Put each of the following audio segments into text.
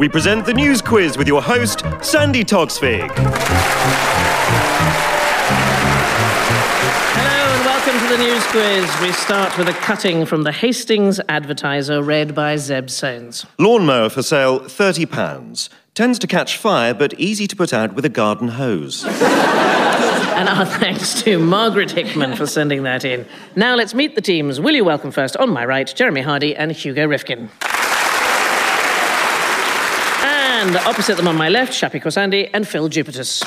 we present the news quiz with your host, Sandy Toksvig. Hello and welcome to the news quiz. We start with a cutting from the Hastings Advertiser read by Zeb Soanes. Lawnmower for sale, £30. Tends to catch fire, but easy to put out with a garden hose. And our thanks to Margaret Hickman for sending that in. Now let's meet the teams. Will you welcome first, on my right, Jeremy Hardy and Hugo Rifkin. And opposite them on my left, Shappi Khorsandi and Phil Jupitus.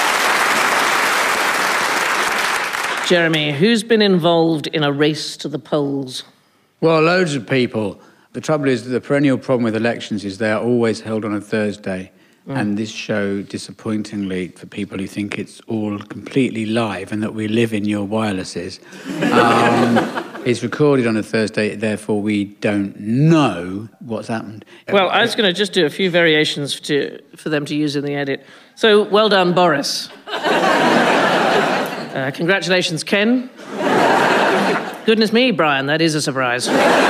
Jeremy, who's been involved in a race to the polls? Well, loads of people. The trouble is, the perennial problem with elections is they are always held on a Thursday. And this show, disappointingly, for people who think it's all completely live and that we live in your wirelesses, is recorded on a Thursday, therefore we don't know what's happened. Well, I was going to just do a few variations for them to use in the edit. So, well done, Boris. Congratulations, Ken. Goodness me, Brian, that is a surprise.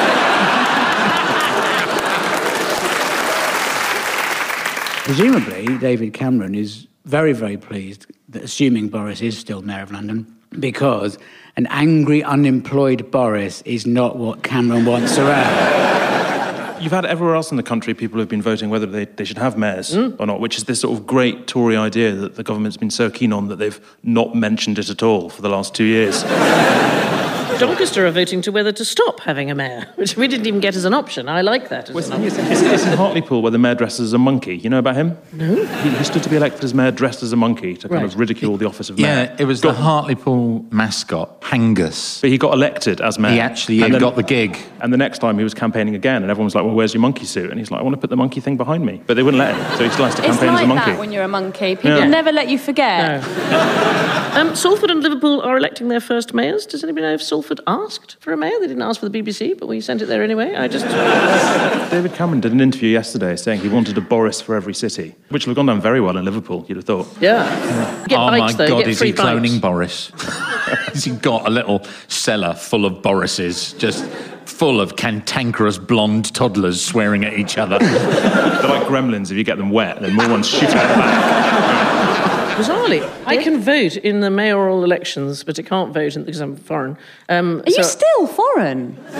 Presumably, David Cameron is very, very pleased, that assuming Boris is still Mayor of London, because an angry, unemployed Boris is not what Cameron wants around. You've had everywhere else in the country people who've been voting whether they should have mayors or not, which is this sort of great Tory idea that the government's been so keen on that they've not mentioned it at all for the last 2 years. Doncaster are voting to whether to stop having a mayor, which we didn't even get as an option. I like that as an option. It's in Hartlepool where the mayor dresses as a monkey. You know about him? No. He stood to be elected as mayor dressed as a monkey to kind of ridicule the office of mayor. Yeah, it was the Hartlepool mascot, Hangus. But he got elected as mayor. He actually got the gig. And the next time he was campaigning again, and everyone was like, well, where's your monkey suit? And he's like, I want to put the monkey thing behind me. But they wouldn't let him, so he still has to campaign as a monkey. It's like that when you're a monkey. People never let you forget. No. Salford and Liverpool are electing their first mayors. Does anybody know if Salford asked for a mayor? They didn't ask for the BBC, but we sent it there anyway. David Cameron did an interview yesterday saying he wanted a Boris for every city, which would have gone down very well in Liverpool, you'd have thought. Yeah. Get Oh bikes, my though. God, Get is free he cloning bikes. Boris? Has he got a little cellar full of Borises, just full of cantankerous blonde toddlers swearing at each other? They're like gremlins. If you get them wet, then more ones shoot out the back. Bizarrely, I can vote in the mayoral elections, but I can't vote because I'm foreign. Are you still foreign? It's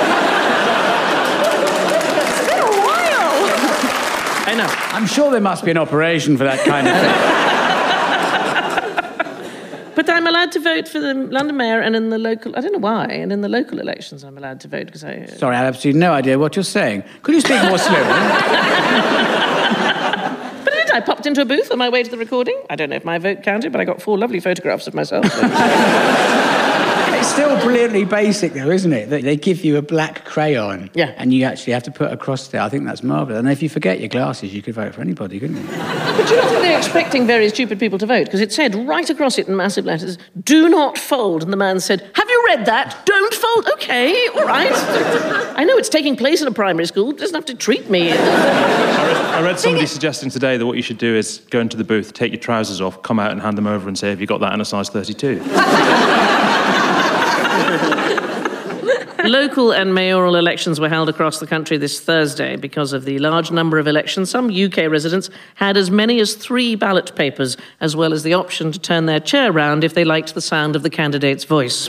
been a while. I know. I'm sure there must be an operation for that kind of thing. But I'm allowed to vote for the London mayor and in the local... I don't know why. And in the local elections, I'm allowed to vote because I... Sorry, I have absolutely no idea what you're saying. Could you speak more slowly? I popped into a booth on my way to the recording. I don't know if my vote counted, but I got 4 lovely photographs of myself. It's still brilliantly basic, though, isn't it? That they give you a black crayon, and you actually have to put a cross there. I think that's marvellous. And if you forget your glasses, you could vote for anybody, couldn't you? But do you not think they're expecting very stupid people to vote? Because it said right across it in massive letters, "Do not fold." And the man said, "Have you read that? Don't fold." Okay, all right. I know it's taking place in a primary school. It doesn't have to treat me. I read somebody suggesting today that what you should do is go into the booth, take your trousers off, come out and hand them over and say, have you got that in a size 32? Local and mayoral elections were held across the country this Thursday. Because of the large number of elections, some UK residents had as many as 3 ballot papers, as well as the option to turn their chair round if they liked the sound of the candidate's voice.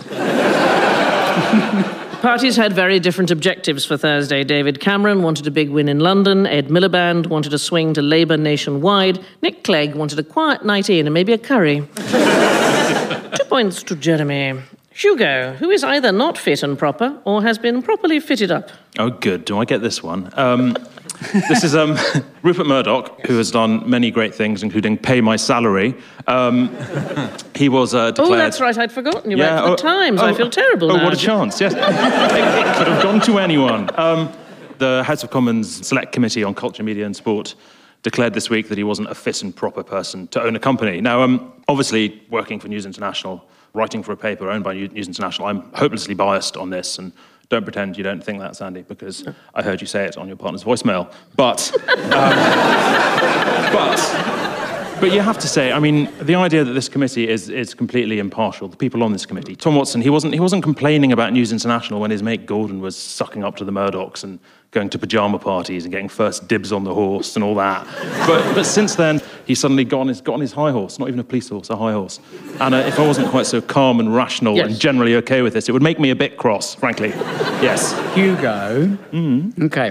Parties had very different objectives for Thursday. David Cameron wanted a big win in London. Ed Miliband wanted a swing to Labour nationwide. Nick Clegg wanted a quiet night in and maybe a curry. 2 points to Jeremy. Hugo, who is either not fit and proper or has been properly fitted up. Oh, good. Do I get this one? This is Rupert Murdoch, who has done many great things, including pay my salary. He was declared... Oh, that's right, I'd forgotten. You worked for the Times. I feel terrible now. Oh, what a chance, yes. It could have gone to anyone. The House of Commons Select Committee on Culture, Media and Sport declared this week that he wasn't a fit and proper person to own a company. Now, obviously, working for News International, writing for a paper owned by News International, I'm hopelessly biased on this, and don't pretend you don't think that, Sandy, because I heard you say it on your partner's voicemail. But But you have to say, I mean, the idea that this committee is completely impartial, the people on this committee. Tom Watson, he wasn't complaining about News International when his mate Gordon was sucking up to the Murdochs and going to pyjama parties and getting first dibs on the horse and all that. But since then, he's suddenly got on his high horse, not even a police horse, a high horse. And if I wasn't quite so calm and rational and generally okay with this, it would make me a bit cross, frankly. Yes. Hugo. Okay.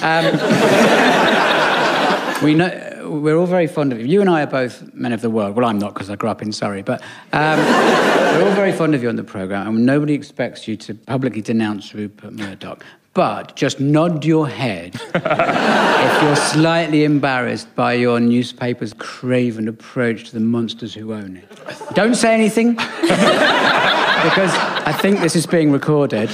We're all very fond of you. You and I are both men of the world. Well, I'm not because I grew up in Surrey, but we're all very fond of you on the programme, and nobody expects you to publicly denounce Rupert Murdoch. But just nod your head if you're slightly embarrassed by your newspaper's craven approach to the monsters who own it. Don't say anything, because I think this is being recorded.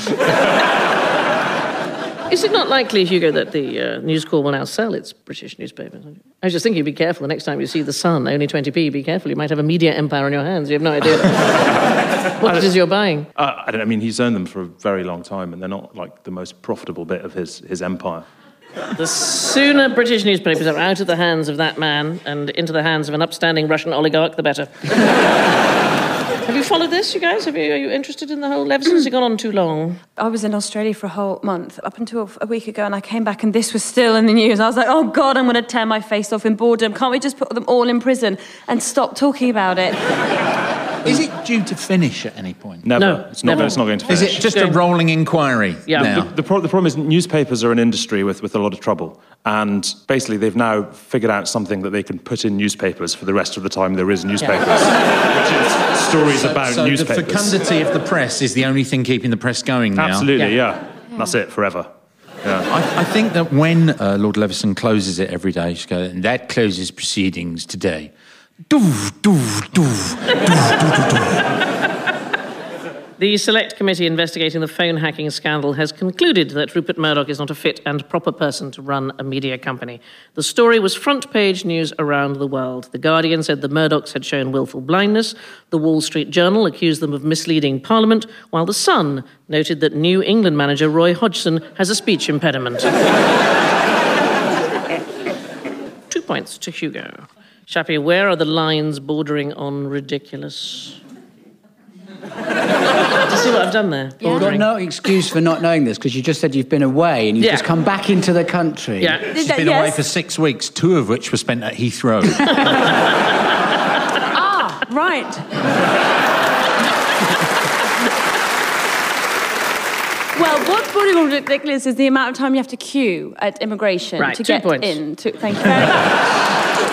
Is it not likely, Hugo, that the News Corps will now sell its British newspapers? I was just thinking, be careful the next time you see The Sun, only 20p, be careful, you might have a media empire on your hands. You have no idea what it is you're buying. I don't know, I mean, he's owned them for a very long time, and they're not, like, the most profitable bit of his empire. The sooner British newspapers are out of the hands of that man and into the hands of an upstanding Russian oligarch, the better. Have you followed this, you guys? Are you interested in the whole Leveson? Has it gone on too long? I was in Australia for a whole month, up until a week ago, and I came back and this was still in the news. I was like, oh, God, I'm going to tear my face off in boredom. Can't we just put them all in prison and stop talking about it? Is it due to finish at any point? Never. No, it's not going to finish. Is it just a rolling inquiry now? The problem is newspapers are an industry with a lot of trouble. And basically, they've now figured out something that they can put in newspapers for the rest of the time there is newspapers, which is stories about newspapers. So the fecundity of the press is the only thing keeping the press going now? Absolutely, yeah. That's it, forever. Yeah. I think that when Lord Leveson closes it every day, he should go, and that closes proceedings today. The Select Committee investigating the phone hacking scandal has concluded that Rupert Murdoch is not a fit and proper person to run a media company. The story was front-page news around the world. The Guardian said the Murdochs had shown willful blindness. The Wall Street Journal accused them of misleading Parliament, while The Sun noted that New England manager Roy Hodgson has a speech impediment. 2 points to Hugo. Shappy, where are the lines bordering on ridiculous? Do you see what I've done there? You've got no excuse for not knowing this, because you just said you've been away and you've just come back into the country. Yeah. She's been away for 6 weeks, 2 of which were spent at Heathrow. Ah, right. Well, what's bordering on ridiculous is the amount of time you have to queue at immigration to get in. Thank you very much.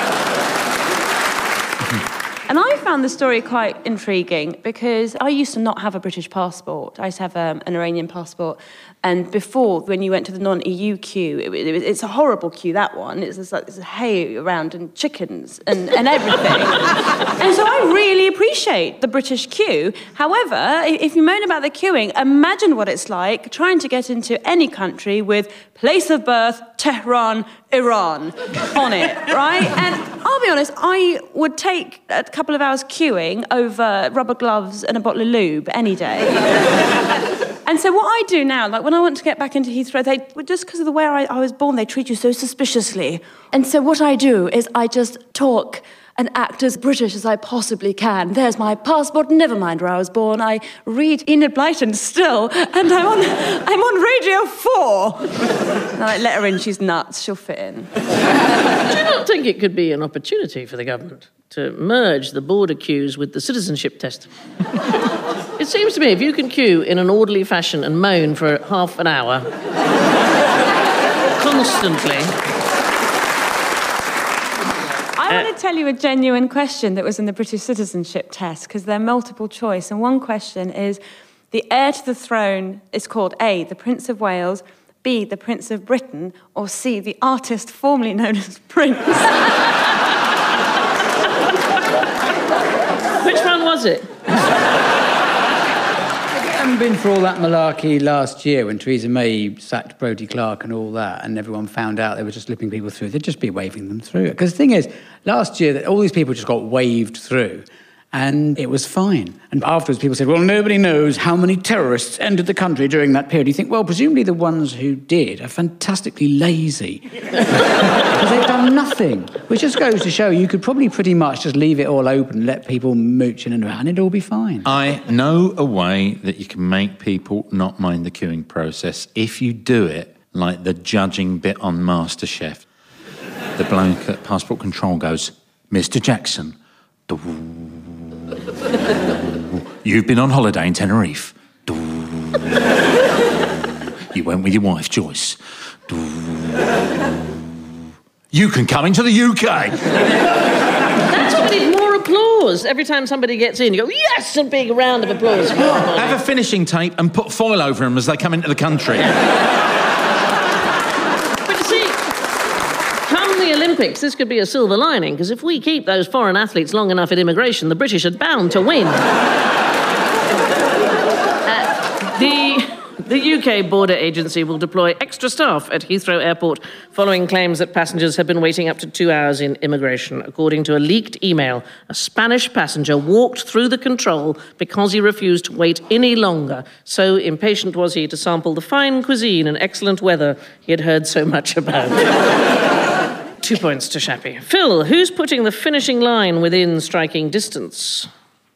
And I found the story quite intriguing because I used to not have a British passport. I used to have an Iranian passport. And before, when you went to the non-EU queue, it's a horrible queue, that one. It's just like there's hay around and chickens and everything. And so I really appreciate the British queue. However, if you moan about the queuing, imagine what it's like trying to get into any country with place of birth, Tehran, Iran on it, right? And I'll be honest, I would take a couple of hours queuing over rubber gloves and a bottle of lube any day. And so what I do now, like when I want to get back into Heathrow, just because of the way I was born, they treat you so suspiciously. And so what I do is I just talk and act as British as I possibly can. There's my passport, never mind where I was born. I read Enid Blyton still, and I'm on Radio 4. And I let her in, she's nuts, she'll fit in. Do you not think it could be an opportunity for the government to merge the border queues with the citizenship test? It seems to me if you can queue in an orderly fashion and moan for half an hour, constantly... I want to tell you a genuine question that was in the British citizenship test, because they're multiple choice. And one question is, the heir to the throne is called A, the Prince of Wales, B, the Prince of Britain, or C, the artist formerly known as Prince. Which one was it? I haven't been for all that malarkey last year when Theresa May sacked Brodie Clark and all that, and everyone found out they were just slipping people through. They'd just be waving them through. Because the thing is, last year, all these people just got waved through. And it was fine. And afterwards, people said, well, nobody knows how many terrorists entered the country during that period. You think, well, presumably the ones who did are fantastically lazy. Because they've done nothing. Which just goes to show you could probably pretty much just leave it all open, let people mooch in and around, and it'd all be fine. I know a way that you can make people not mind the queuing process if you do it like the judging bit on MasterChef. The bloke at passport control goes, Mr. Jackson, you've been on holiday in Tenerife. You went with your wife, Joyce. You can come into the UK. That's what we need, more applause. Every time somebody gets in, you go, yes, a big round of applause. Have a finishing tape and put foil over them as they come into the country. But you see, come the Olympics, this could be a silver lining, because if we keep those foreign athletes long enough at immigration, the British are bound to win. The UK Border Agency will deploy extra staff at Heathrow Airport following claims that passengers have been waiting up to 2 hours in immigration. According to a leaked email, a Spanish passenger walked through the control because he refused to wait any longer. So impatient was he to sample the fine cuisine and excellent weather he had heard so much about. 2 points to Shappy. Phil, who's putting the finishing line within striking distance?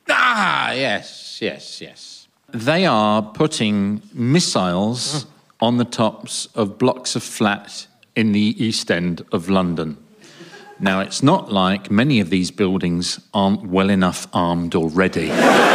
Yes. They are putting missiles on the tops of blocks of flats in the East End of London. Now, it's not like many of these buildings aren't well enough armed already.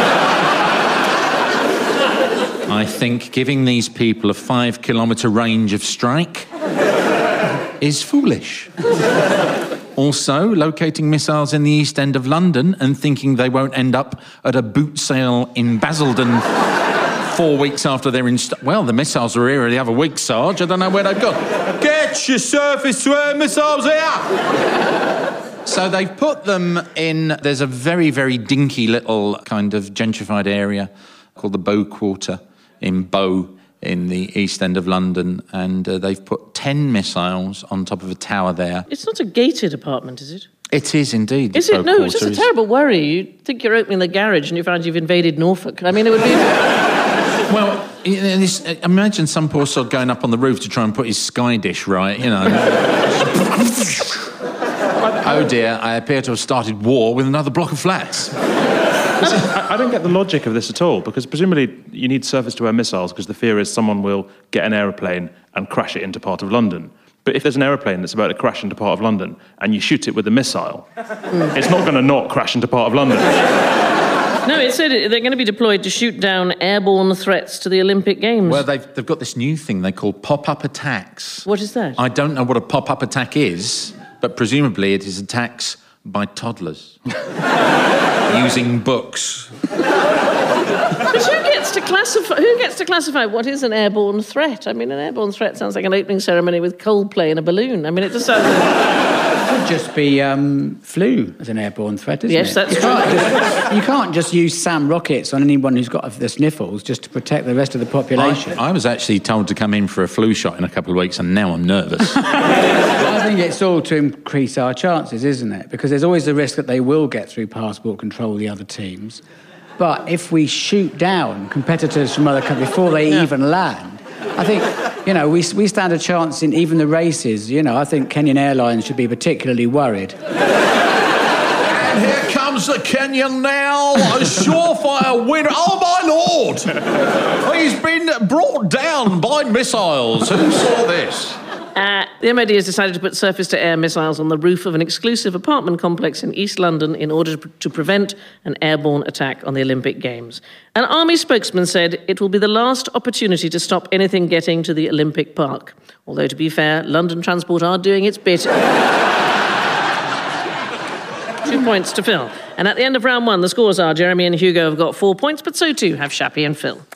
I think giving these people a 5-kilometre range of strike is foolish. Also, locating missiles in the East End of London and thinking they won't end up at a boot sale in Basildon 4 weeks after they're well, the missiles were here the other week, Sarge. I don't know where they've gone. Get your surface-to-air missiles here! So they've put them in... There's a very, very dinky little kind of gentrified area called the Bow Quarter in Bow, in the East End of London, and they've put 10 missiles on top of a tower there. It's not a gated apartment, is it? It is indeed. Is it? No, it's just a terrible worry. You think you're opening the garage and you find you've invaded Norfolk. I mean, it would be... Well, imagine some poor sod going up on the roof to try and put his sky dish right, you know. Oh dear, I appear to have started war with another block of flats. I don't get the logic of this at all, because presumably you need surface-to-air missiles because the fear is someone will get an aeroplane and crash it into part of London. But if there's an aeroplane that's about to crash into part of London and you shoot it with a missile, it's not going to not crash into part of London. No, it said they're going to be deployed to shoot down airborne threats to the Olympic Games. Well, they've got this new thing they call pop-up attacks. What is that? I don't know what a pop-up attack is, but presumably it is attacks by toddlers using books. But who gets to classify what is an airborne threat? I mean, an airborne threat sounds like an opening ceremony with Coldplay and a balloon. I mean, it just sounds... It could just be flu as an airborne threat, isn't it? Yes, that's true. You can't just use SAM rockets on anyone who's got the sniffles just to protect the rest of the population. I was actually told to come in for a flu shot in a couple of weeks, and now I'm nervous. I think it's all to increase our chances, isn't it? Because there's always the risk that they will get through passport control, the other teams. But if we shoot down competitors from other countries before they even land, I think, we stand a chance in even the races. I think Kenyan Airlines should be particularly worried. And here comes the Kenyan now, a surefire winner. Oh, my Lord! He's been brought down by missiles. Who saw this? The MOD has decided to put surface-to-air missiles on the roof of an exclusive apartment complex in East London in order to prevent an airborne attack on the Olympic Games. An army spokesman said it will be the last opportunity to stop anything getting to the Olympic Park. Although, to be fair, London Transport are doing its bit. 2 points to Phil. And at the end of round 1, the scores are Jeremy and Hugo have got 4 points, but so too have Shappy and Phil.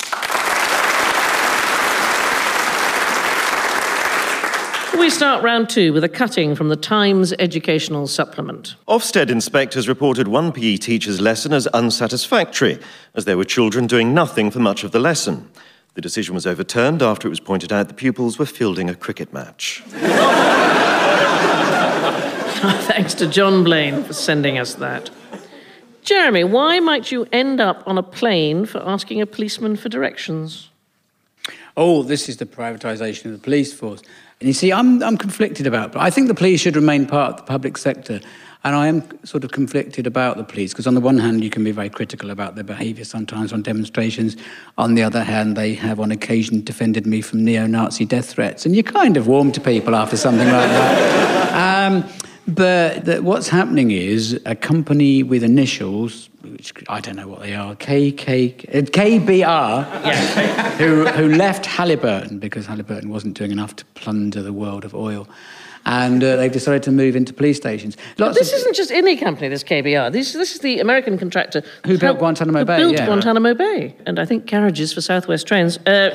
We start round 2 with a cutting from the Times educational supplement. Ofsted inspectors reported one PE teacher's lesson as unsatisfactory, as there were children doing nothing for much of the lesson. The decision was overturned after it was pointed out the pupils were fielding a cricket match. Thanks to John Blaine for sending us that. Jeremy, why might you end up on a plane for asking a policeman for directions? Oh, this is the privatisation of the police force. And you see, I'm conflicted about it, but I think the police should remain part of the public sector. And I am sort of conflicted about the police, because on the one hand, you can be very critical about their behaviour sometimes on demonstrations. On the other hand, they have on occasion defended me from neo-Nazi death threats. And you kind of warm to people after something like that. But what's happening is a company with initials, which I don't know what they are, KBR, yes. who left Halliburton because Halliburton wasn't doing enough to plunder the world of oil. And they've decided to move into police stations. This isn't just any company, this KBR. This is the American contractor who built Guantanamo Bay. Built Guantanamo Bay, and I think carriages for Southwest trains. They're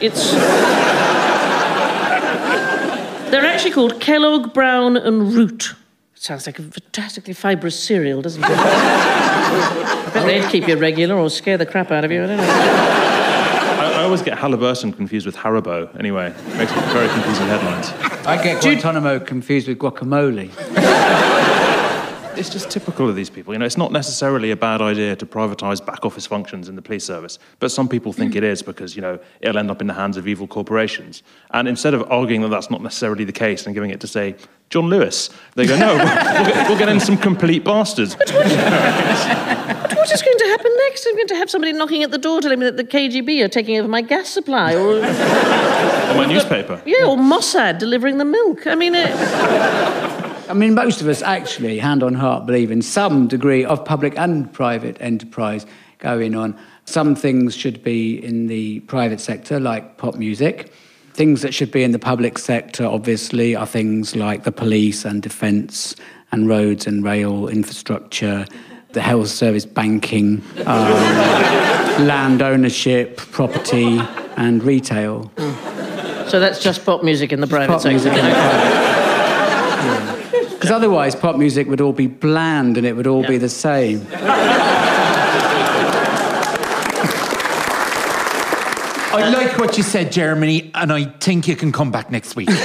actually called Kellogg, Brown and Root. Sounds like a fantastically fibrous cereal, doesn't it? I bet they'd keep you regular or scare the crap out of you. I don't know. I always get Halliburton confused with Haribo. Anyway, it makes very confusing headlines. I get Guantanamo confused with guacamole. It's just typical of these people. You know, it's not necessarily a bad idea to privatise back office functions in the police service, but some people think it is because, you know, it'll end up in the hands of evil corporations. And instead of arguing that that's not necessarily the case and giving it to, say, John Lewis, they go, no, we'll get in some complete bastards. But what is going to happen next? I'm going to have somebody knocking at the door telling me that the KGB are taking over my gas supply, or my newspaper. Yeah, or Mossad delivering the milk. I mean, most of us actually, hand on heart, believe in some degree of public and private enterprise going on. Some things should be in the private sector, like pop music. Things that should be in the public sector, obviously, are things like the police and defence and roads and rail infrastructure, the health service, banking, land ownership, property and retail. So that's just pop music in the private sector? Because otherwise pop music would all be bland and it would all be the same. I like what you said, Jeremy, and I think you can come back next week.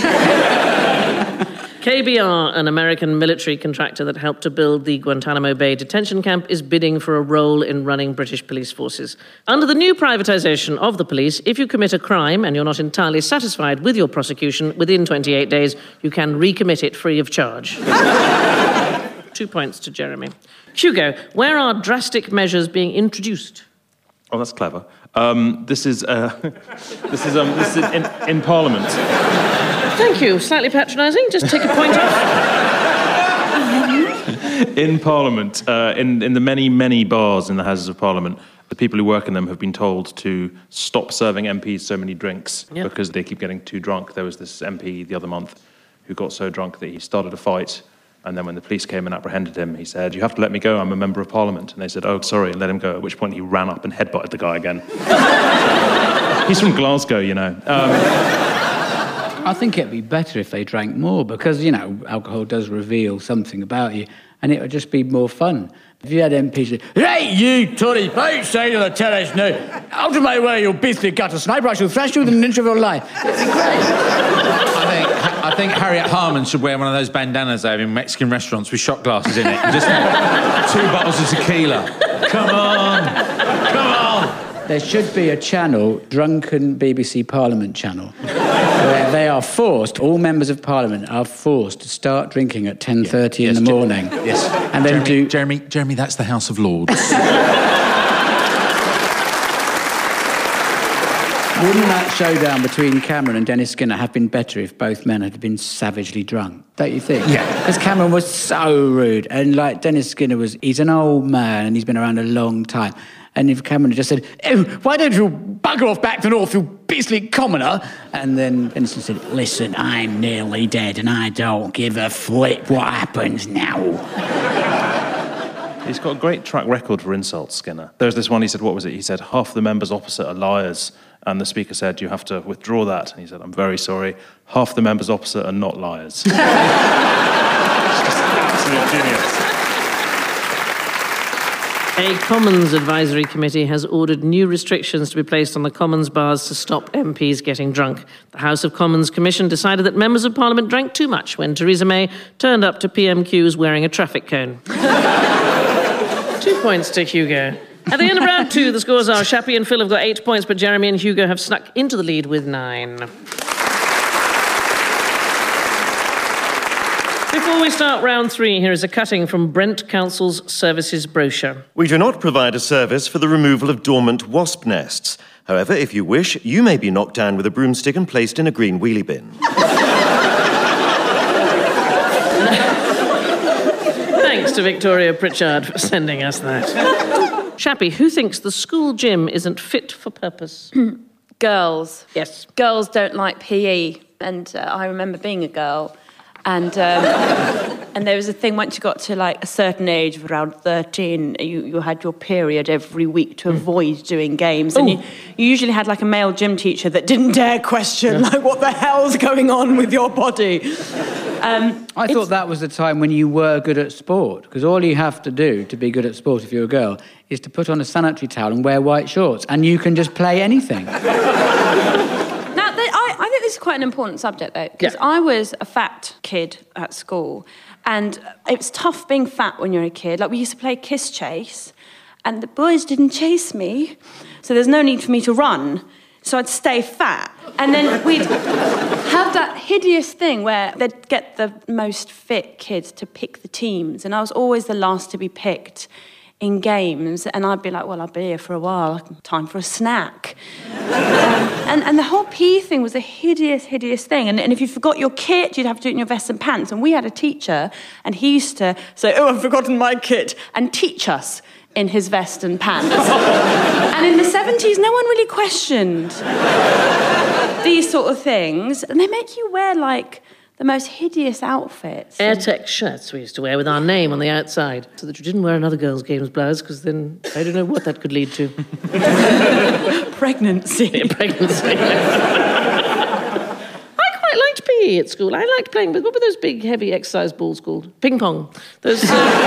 KBR, an American military contractor that helped to build the Guantanamo Bay detention camp, is bidding for a role in running British police forces. Under the new privatisation of the police, if you commit a crime and you're not entirely satisfied with your prosecution, within 28 days, you can recommit it free of charge. 2 points to Jeremy. Hugo, where are drastic measures being introduced? Oh, that's clever. This is in Parliament. Thank you. Slightly patronising. Just take a point off. In Parliament, in the many, many bars in the Houses of Parliament, the people who work in them have been told to stop serving MPs so many drinks because they keep getting too drunk. There was this MP the other month who got so drunk that he started a fight. And then when the police came and apprehended him, he said, "You have to let me go, I'm a member of Parliament." And they said, "Oh, sorry," and let him go, at which point he ran up and headbutted the guy again. He's from Glasgow, you know. I think it'd be better if they drank more because, you know, alcohol does reveal something about you and it would just be more fun. If you had MPs say, "Hey, you, Tory, don't say to the terrorists, no, ultimately where you'll beastly gutter sniper, I shall thrash you within an inch of your life." It'd be great. I think Harriet Harman should wear one of those bandanas they have in Mexican restaurants with shot glasses in it. And just 2 bottles of tequila. Come on! There should be a channel, Drunken BBC Parliament channel, where they are forced, all members of Parliament are forced to start drinking at 10:30 in the morning. Yes. And then Jeremy, that's the House of Lords. Wouldn't that showdown between Cameron and Dennis Skinner have been better if both men had been savagely drunk? Don't you think? Yeah. Because Cameron was so rude. And like Dennis Skinner he's an old man and he's been around a long time. And if Cameron had just said, "Oh, why don't you bugger off back to the north, you beastly commoner?" And then Dennis said, "Listen, I'm nearly dead and I don't give a flip what happens now." He's got a great track record for insults, Skinner. There's this one, he said, what was it? He said, "Half the members opposite are liars." And the Speaker said, "You have to withdraw that." And he said, "I'm very sorry. Half the members opposite are not liars." It's just absolute genius. A Commons Advisory Committee has ordered new restrictions to be placed on the Commons bars to stop MPs getting drunk. The House of Commons Commission decided that members of Parliament drank too much when Theresa May turned up to PMQs wearing a traffic cone. 2 points to Hugo. At the end of round 2, the scores are Shappy and Phil have got 8 points, but Jeremy and Hugo have snuck into the lead with 9. Before we start round 3, here is a cutting from Brent Council's services brochure. We do not provide a service for the removal of dormant wasp nests. However, if you wish, you may be knocked down with a broomstick and placed in a green wheelie bin. Thanks to Victoria Pritchard for sending us that. Shappy, who thinks the school gym isn't fit for purpose? Girls. Yes. Girls don't like PE. And I remember being a girl. And there was a thing, once you got to like a certain age, of around 13, you had your period every week to avoid doing games. And you usually had like a male gym teacher that didn't dare question, like, what the hell's going on with your body? I thought that was the time when you were good at sport, because all you have to do to be good at sport if you're a girl is to put on a sanitary towel and wear white shorts, and you can just play anything. I think this is quite an important subject, though, because I was a fat kid at school, and it's tough being fat when you're a kid. Like, we used to play kiss chase, and the boys didn't chase me, so there's no need for me to run, so I'd stay fat. And then we'd have that hideous thing where they'd get the most fit kids to pick the teams, and I was always the last to be picked in games, and I'd be like, well, I'll be here for a while, time for a snack. And the whole PE thing was a hideous, hideous thing. And if you forgot your kit, you'd have to do it in your vest and pants. And we had a teacher, and he used to say, oh, I've forgotten my kit, and teach us in his vest and pants. And in the 70s, no one really questioned these sort of things. And they make you wear, like, the most hideous outfits. Airtex shirts we used to wear with our name on the outside, so that you didn't wear another girl's games blouse, because then I don't know what that could lead to. Pregnancy. Yeah, pregnancy. I quite liked PE at school. I liked playing with, what were those big, heavy exercise balls called? Ping pong. Those...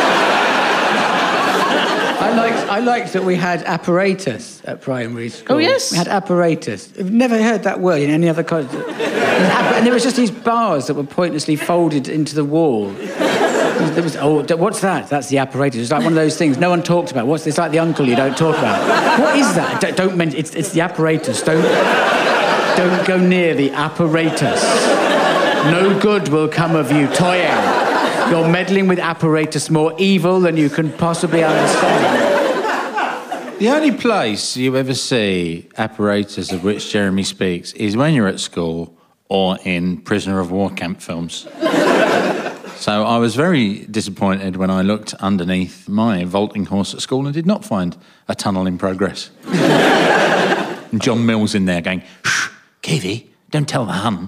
I liked that we had apparatus at primary school. Oh, yes? We had apparatus. I've never heard that word in any other college. And there was just these bars that were pointlessly folded into the wall. There was, what's that? That's the apparatus. It's like one of those things no one talked about. What's this? Like the uncle you don't talk about. What is that? Don't mention. It's the apparatus. Don't go near the apparatus. No good will come of you toying. You're meddling with apparatus, more evil than you can possibly understand. The only place you ever see apparatus of which Jeremy speaks is when you're at school or in prisoner of war camp films. So I was very disappointed when I looked underneath my vaulting horse at school and did not find a tunnel in progress. And John Mills in there going, shh, Keithy, don't tell the Hun.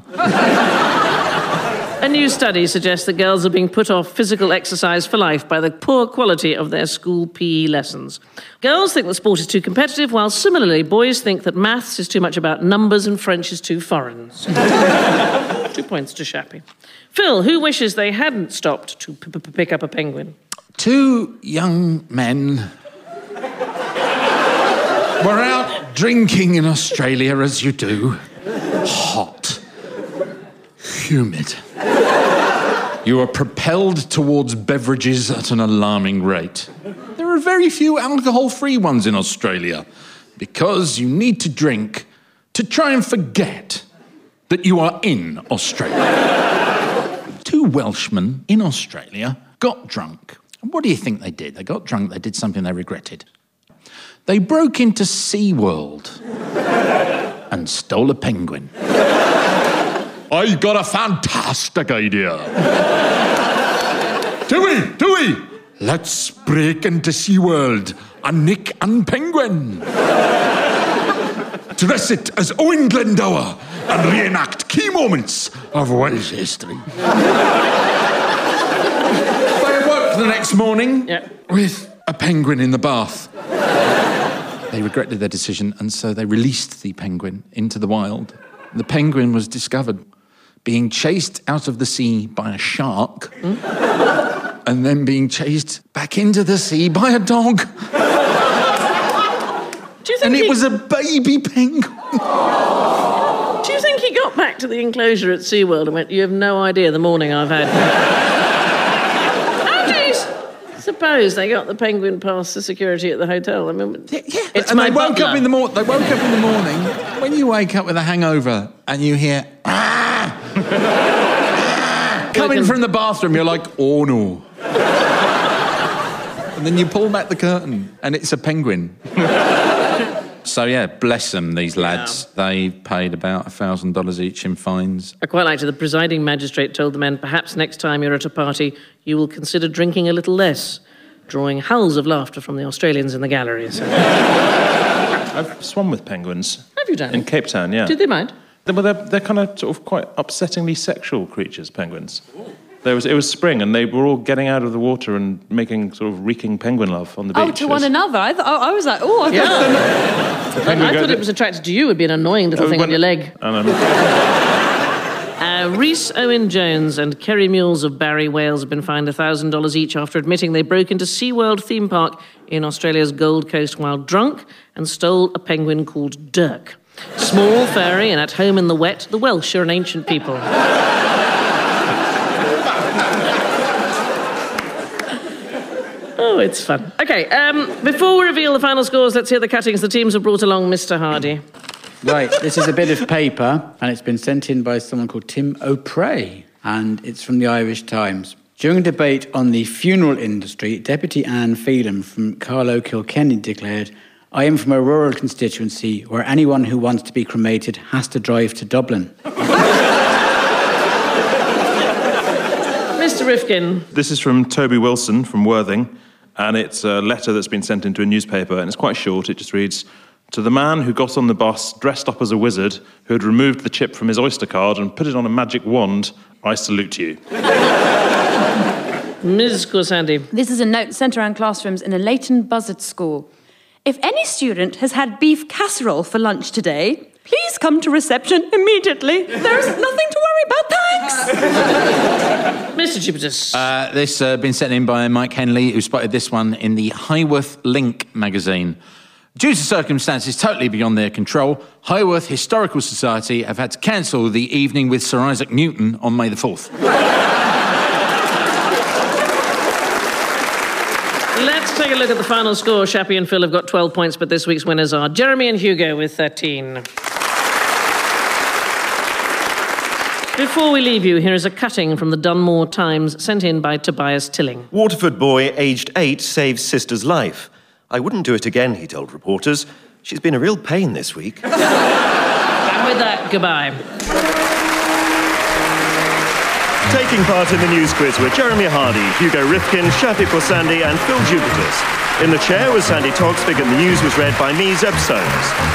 A new study suggests that girls are being put off physical exercise for life by the poor quality of their school PE lessons. Girls think that sport is too competitive, while similarly boys think that maths is too much about numbers and French is too foreign. 2 points to Shappy. Phil, who wishes they hadn't stopped to pick up a penguin? 2 young men were out drinking in Australia, as you do. Hot. Humid. You are propelled towards beverages at an alarming rate. There are very few alcohol-free ones in Australia because you need to drink to try and forget that you are in Australia. 2 Welshmen in Australia got drunk. And what do you think they did? They got drunk, they did something they regretted. They broke into SeaWorld and stole a penguin. I got a fantastic idea. Tui, let's break into SeaWorld and nick a penguin. Dress it as Owen Glendower and reenact key moments of Welsh history. They awoke the next morning with a penguin in the bath. They regretted their decision, and so they released the penguin into the wild. The penguin was discovered being chased out of the sea by a shark and then being chased back into the sea by a dog. It was a baby penguin. Do you think he got back to the enclosure at SeaWorld and went, you have no idea the morning I've had? It's a suppose they got the penguin past the security at the hotel. I mean, it's and my they woke butler. up in the morning. They woke up in the morning. When you wake up with a hangover and you hear coming from the bathroom, you're like, oh no. And then you pull back the curtain and it's a penguin. So, yeah, bless them, these lads. Yeah. They paid about $1,000 each in fines. I quite liked it. The presiding magistrate told the men, perhaps next time you're at a party, you will consider drinking a little less, drawing howls of laughter from the Australians in the galleries. I've swum with penguins. Have you done? In Cape Town, yeah. Did they mind? Well, they're kind of sort of quite upsettingly sexual creatures, penguins. It was spring, and they were all getting out of the water and making sort of reeking penguin love on the beach. Oh, to one another? I was like, oh, I thought it was attracted to you. It would be an annoying little thing on your leg. Rhys Owen-Jones and Kerry Mules of Barry, Wales have been fined $1,000 each after admitting they broke into SeaWorld theme park in Australia's Gold Coast while drunk and stole a penguin called Dirk. Small, furry, and at home in the wet, the Welsh are an ancient people. Oh, it's fun. OK, before we reveal the final scores, let's hear the cuttings the teams have brought along, Mr. Hardy. Right, this is a bit of paper, and it's been sent in by someone called Tim O'Prey, and it's from the Irish Times. During a debate on the funeral industry, Deputy Anne Phelan from Carlow, Kilkenny declared, I am from a rural constituency where anyone who wants to be cremated has to drive to Dublin. Mr. Rifkin. This is from Toby Wilson from Worthing, and it's a letter that's been sent into a newspaper, and it's quite short. It just reads, to the man who got on the bus dressed up as a wizard, who had removed the chip from his Oyster card and put it on a magic wand, I salute you. Ms. Corsandi. This is a note sent around classrooms in a Leighton Buzzard school. If any student has had beef casserole for lunch today, please come to reception immediately. There's nothing to worry about, thanks. Mr. Chipitus. This been sent in by Mike Henley, who spotted this one in the Highworth Link magazine. Due to circumstances totally beyond their control, Highworth Historical Society have had to cancel the evening with Sir Isaac Newton on May the 4th. Let's take a look at the final score. Shappy and Phil have got 12 points, but this week's winners are Jeremy and Hugo with 13. Before we leave you, here is a cutting from the Dunmore Times sent in by Tobias Tilling. Waterford boy aged 8 saves sister's life. I wouldn't do it again, he told reporters. She's been a real pain this week. And with that, goodbye. Taking part in the news quiz were Jeremy Hardy, Hugo Rifkin, Shafi Porsandi and Phil Jupitus. In the chair was Sandy Toksvig and the news was read by me, Zeb Soames.